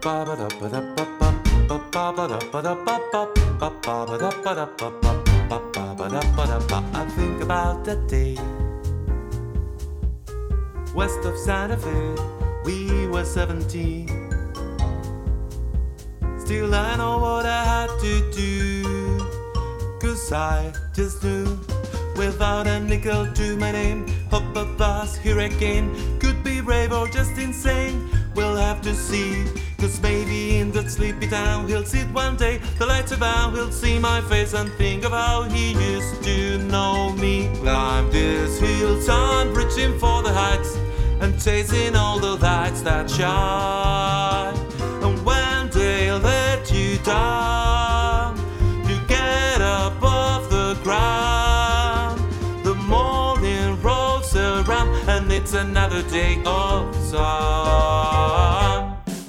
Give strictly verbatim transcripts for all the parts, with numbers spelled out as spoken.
I think about that day west of Santa Fe, we were seventeen. Still I know what I had to do, 'cause I just knew without a nickel to my name, up a bus here again. Could be brave or just insane, we'll have to see. 'Cause maybe in that sleepy town he'll sit one day, the lights are down, he'll see my face and think of how he used to know me. Climb this hillside, reaching for the heights and chasing all the lights that shine. And when they let you down, you get up off the ground. The morning rolls around and it's another day of sun.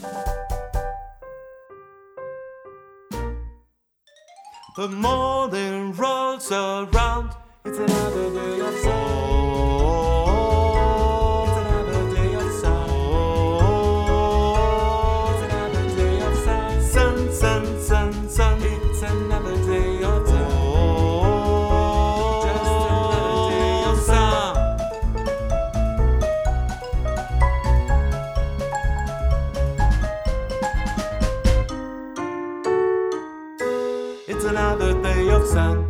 The morning rolls around, it's another day of sun. It's another day of sun. It's another day of sun. Sun, sun, sun, sun. It's another day of sun. Just another day of sun. It's another day of sun.